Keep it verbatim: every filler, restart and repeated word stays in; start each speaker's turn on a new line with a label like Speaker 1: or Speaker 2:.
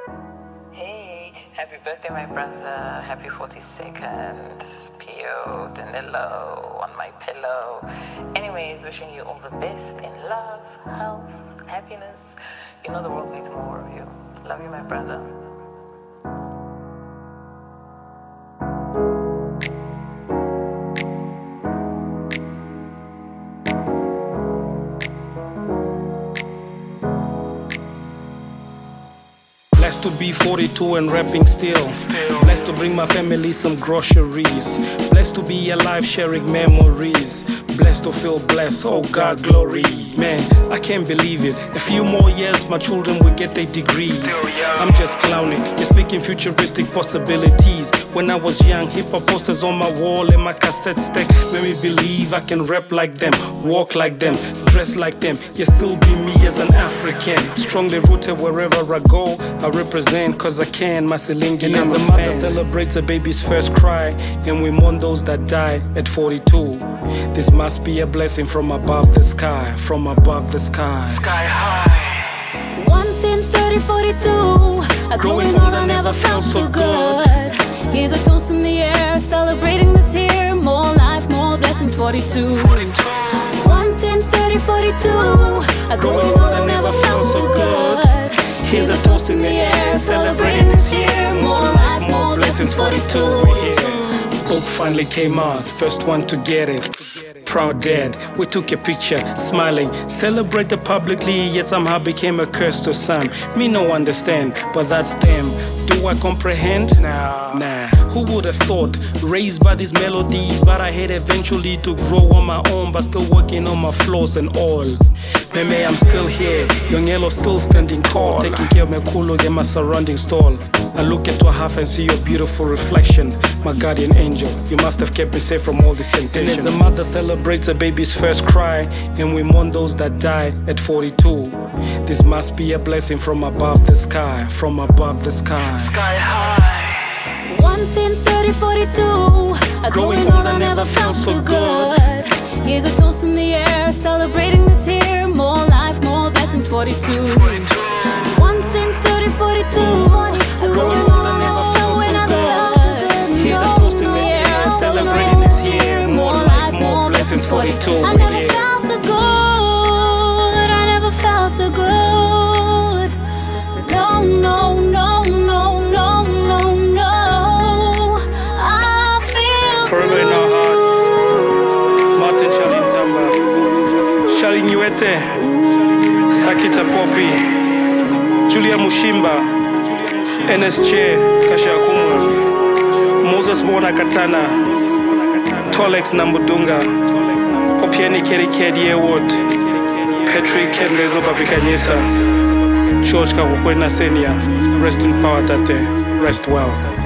Speaker 1: Hey, happy birthday, my brother. Happy forty-second. P O, Danilo, on my pillow. Anyways, wishing you all the best in love, health, happiness. You know the world needs more of you. Love you, my brother.
Speaker 2: Blessed to be forty-two and rapping still. Blessed to bring my family some groceries. Blessed to be alive sharing memories. Blessed to feel blessed, oh God, glory. Man, I can't believe it. A few more years, my children will get their degree. I'm just clowning, you're speaking futuristic possibilities. When I was young, hip-hop posters on my wall and my cassette stack made me believe I can rap like them, walk like them, dress like them, yet still be me as an African. Strongly rooted wherever I go, I represent cause I can, my Selingi. And as a mother celebrates a baby's first cry, and we mourn those that die at forty-two. This must be a blessing from above the sky, from above the sky.
Speaker 1: Sky high.
Speaker 3: one, ten, thirty, forty-two. Growing old, I never felt so good. Here's a toast in the air, celebrating this year. More life, more blessings, forty-two. one, ten, thirty, forty-two. Growing old, I never felt so good. Here's a toast in the air, celebrating this year. More life, more blessings, forty-two.
Speaker 2: Book finally came out, first one to get it. Proud dad, we took a picture, smiling, celebrated publicly, yet somehow became a curse to some. Me no understand, but that's them. Do I comprehend? Nah. Nah. Who would have thought? Raised by these melodies, but I had eventually to grow on my own, but still working on my flaws and all. Meme, I'm still here. Young Yellow still standing tall, taking care of my kulo and my surrounding stall. I look into a half and see your beautiful reflection, my guardian angel. You must have kept me safe from all this temptation. And as a mother celebrates a baby's first cry, and we mourn those that die at forty-two. This must be a blessing from above the sky, from above the sky.
Speaker 1: Sky high.
Speaker 3: one, ten, thirty, forty-two. Growing old, I never felt so good. Here's a toast in the air, celebrating this year. More life, more blessings, forty-two. one, ten, thirty, forty-two. Growing old, I never felt so good. Here's a toast in the air, celebrating this year. More life, more blessings, forty-two. I never felt so good. I never felt so good. No, no, no, no, no, no, no. I feel
Speaker 2: Forever in our hearts, Martin Shalin Tamba, Shalin Yuete, Sakita Poppy, Julia Mushimba, N S J Kashakumwa, Moses Bona Katana, Tolex Nambudunga, Popiani Keri Kedi Award, Patrick Kendezo Babikanyesa, George Kakukwena Senior. Rest in power, Tate. Rest well.